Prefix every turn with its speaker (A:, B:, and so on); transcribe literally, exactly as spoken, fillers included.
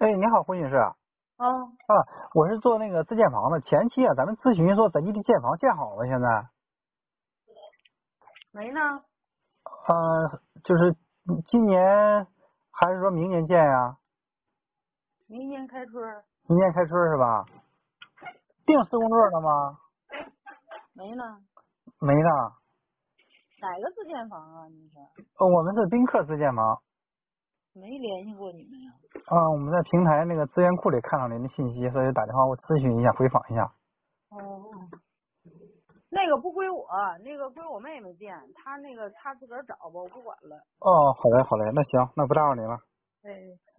A: 哎，你好，胡女士。啊，
B: 啊，
A: 我是做那个自建房的。前期啊，咱们咨询说咱地的建房建好了，现在，
B: 没呢，
A: 呃，就是今年还是说明年建呀？
B: 明年开春。
A: 明年开春是吧？定施工队了吗？
B: 没呢，
A: 没呢。
B: 哪个自建房啊？你是
A: 呃我们是宾客自建房。
B: 没联系过你们呀？
A: 啊，我们在平台那个资源库里看到您的信息，所以打电话我咨询一下，回访一下。
B: 哦，那个不归我，那个归我妹妹建，她那个她自个儿找吧，我不管了。
A: 哦，好嘞，好嘞，那行，那不打扰您了。
B: 哎。